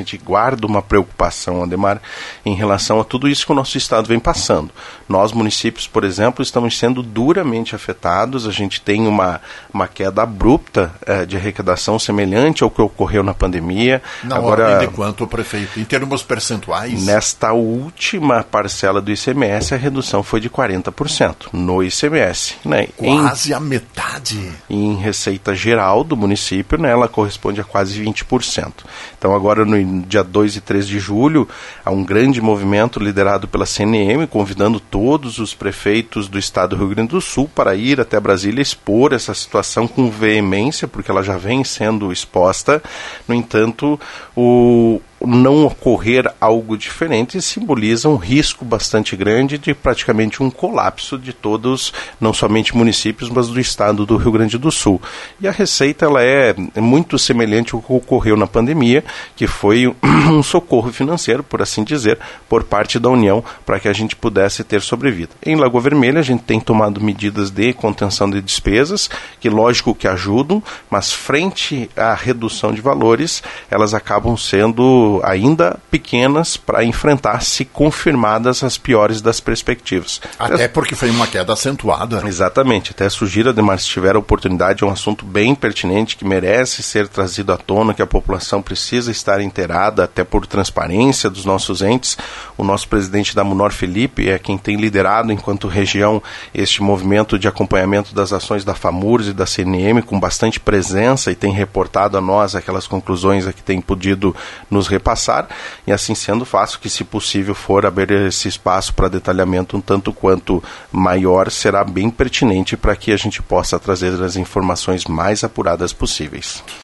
gente guarda uma preocupação, Ademar, em relação a tudo isso que o nosso estado vem passando. Nós, municípios, por exemplo, estamos sendo duramente afetados, a gente tem uma queda abrupta de arrecadação semelhante ao que ocorreu na pandemia. Na ordem de quanto, prefeito? Em termos percentuais? Nesta última parcela do ICMS, a redução foi de 40% no ICMS. Né? Quase a metade. Em receita geral do município, né, ela corresponde a quase 20%. Então agora no dia 2 e 3 de julho, há um grande movimento liderado pela CNM, convidando todos os prefeitos do estado do Rio Grande do Sul para ir até Brasília expor essa situação com veemência, porque ela já vem sendo exposta. No entanto, não ocorrer algo diferente simboliza um risco bastante grande de praticamente um colapso de todos, não somente municípios, mas do estado do Rio Grande do Sul. E a receita ela é muito semelhante ao que ocorreu na pandemia, que foi um socorro financeiro, por assim dizer, por parte da União, para que a gente pudesse ter sobrevida. Em Lagoa Vermelha, a gente tem tomado medidas de contenção de despesas, que lógico que ajudam, mas frente à redução de valores, elas acabam sendo ainda pequenas para enfrentar, se confirmadas as piores das perspectivas. Até porque foi uma queda acentuada. Exatamente. Até sugiro, Ademar, se tiver a oportunidade, é um assunto bem pertinente, que merece ser trazido à tona, que a população precisa estar inteirada, até por transparência dos nossos entes. O nosso presidente da Munor, Felipe, é quem tem liderado, enquanto região, este movimento de acompanhamento das ações da FAMURS e da CNM, com bastante presença, e tem reportado a nós aquelas conclusões a que tem podido nos repassar, e assim sendo, faço que, se possível for abrir esse espaço para detalhamento um tanto quanto maior, será bem pertinente para que a gente possa trazer as informações mais apuradas possíveis.